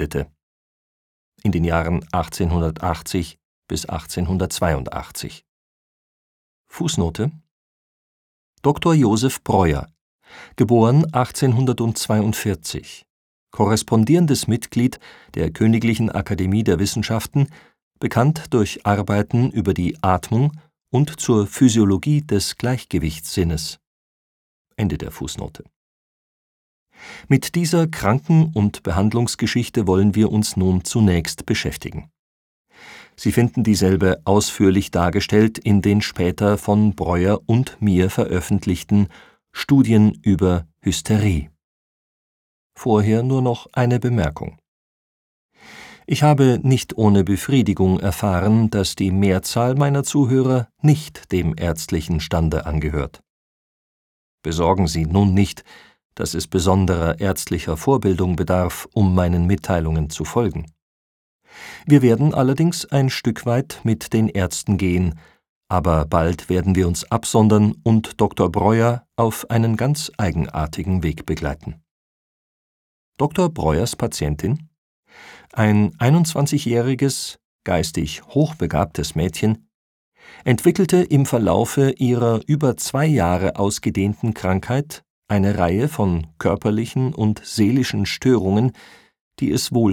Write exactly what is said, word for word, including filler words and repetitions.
in den Jahren achtzehnhundertachtzig bis achtzehnhundertzweiundachtzig. Fußnote: Doktor Joseph Breuer, geboren achtzehnhundertzweiundvierzig, korrespondierendes Mitglied der Königlichen Akademie der Wissenschaften, bekannt durch Arbeiten über die Atmung und zur Physiologie des Gleichgewichtssinnes. Ende der Fußnote. Mit dieser Kranken- und Behandlungsgeschichte wollen wir uns nun zunächst beschäftigen. Sie finden dieselbe ausführlich dargestellt in den später von Breuer und mir veröffentlichten Studien über Hysterie. Vorher nur noch eine Bemerkung. Ich habe nicht ohne Befriedigung erfahren, dass die Mehrzahl meiner Zuhörer nicht dem ärztlichen Stande angehört. Besorgen Sie nun nicht, dass es besonderer ärztlicher Vorbildung bedarf, um meinen Mitteilungen zu folgen. Wir werden allerdings ein Stück weit mit den Ärzten gehen, aber bald werden wir uns absondern und Doktor Breuer auf einen ganz eigenartigen Weg begleiten. Doktor Breuers Patientin, ein einundzwanzigjähriges, geistig hochbegabtes Mädchen, entwickelte im Verlaufe ihrer über zwei Jahre ausgedehnten Krankheit eine Reihe von körperlichen und seelischen Störungen, die es wohl